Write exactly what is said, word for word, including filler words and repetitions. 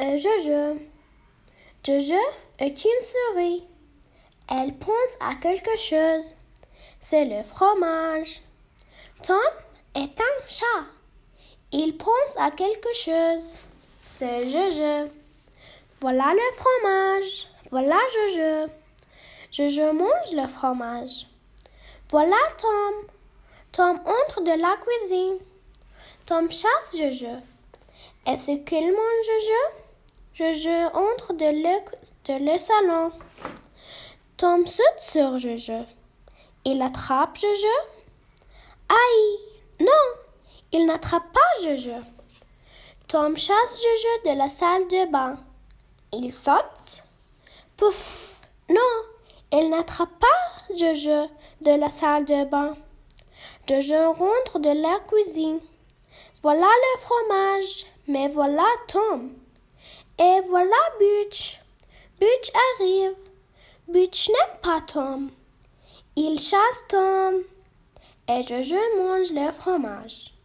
est Jojo. Jojo est une souris. Elle pense à quelque chose. C'est le fromage. Tom est un chat. Il pense à quelque chose. C'est Jojo. Voilà le fromage. Voilà Jojo. Jojo mange le fromage. Voilà Tom. Tom entre de la cuisine. Tom chasse Jojo. Est-ce qu'il mange Jojo? Jojo entre de le, de le salon. Tom saute sur Jojo. Il attrape Jojo. Aïe! Non! Il n'attrape pas Jojo. Tom chasse Jojo de la salle de bain. Il saute. Pouf! Non! Il n'attrape pas Jojo de la salle de bain. Jojo rentre de la cuisine. Voilà le fromage, mais voilà Tom. Et voilà Butch. Butch arrive. Butch n'aime pas Tom. Il chasse Tom. Et Jojo mange le fromage.